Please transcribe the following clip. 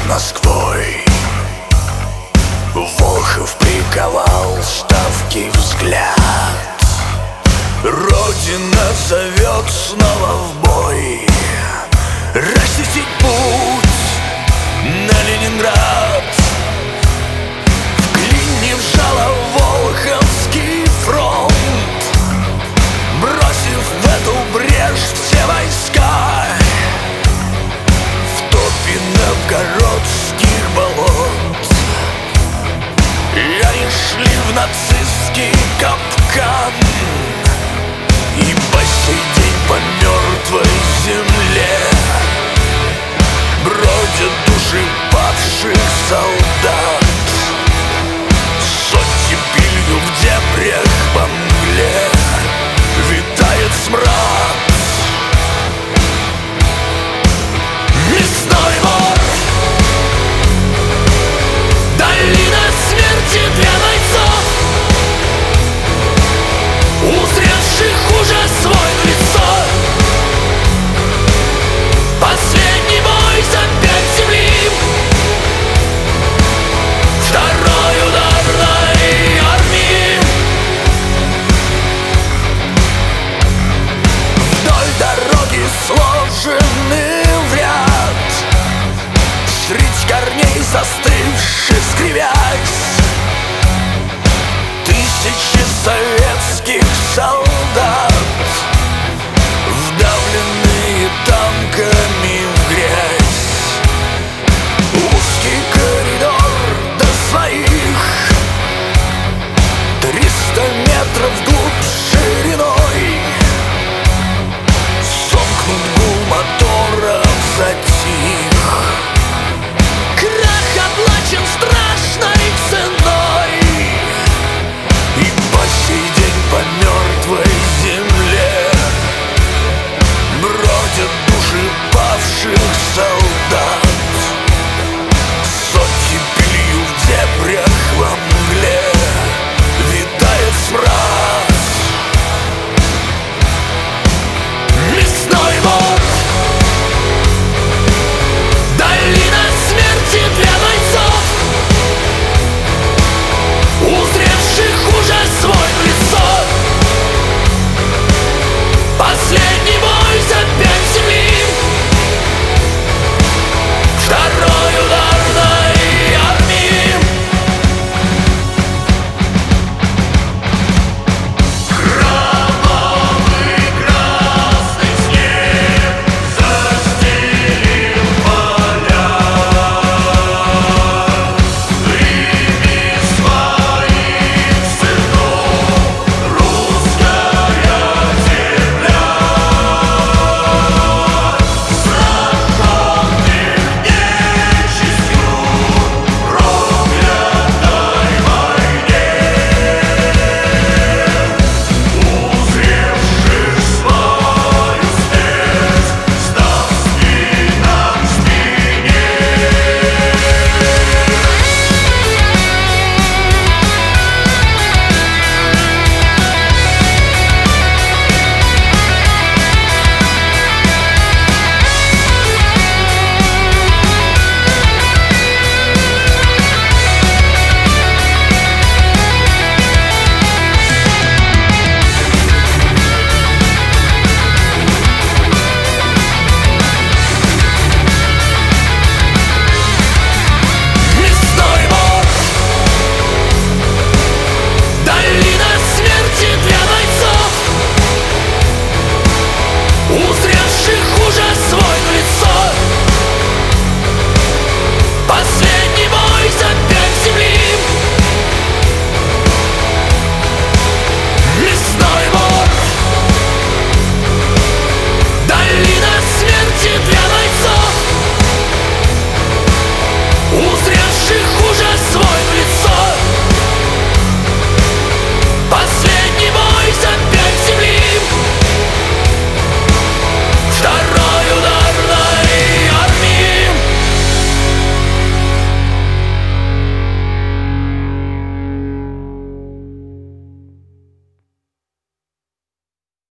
Москвой. Волхов приковал ставки взгляд. Родина зовет снова в бой. Расчистить путь на Ленинград. В клине вжало Волховский фронт, бросив в эту брешь все войска. В топе новгородских болот и они шли в нацистский капкан. И по сей день по мертвой земле бродят души павших солдат. С оттепелью в дебрях по мгле витает смрад. Мясной вор, долина смерти для бойцов, узревших ужас свой в лицо. Последний бой за 5 земли, второй ударной армии. Вдоль дороги сложены в ряд, средь корней застывших скривясь, тысячи советских солдат, вдавленные танками в грязь. Узкий коридор до своих 300 метров вглубь шириной. Сомкнут гул моторов затих. Крах оплачен страшной ценой. И по сей день по мертвой земле бродят души павших солдат.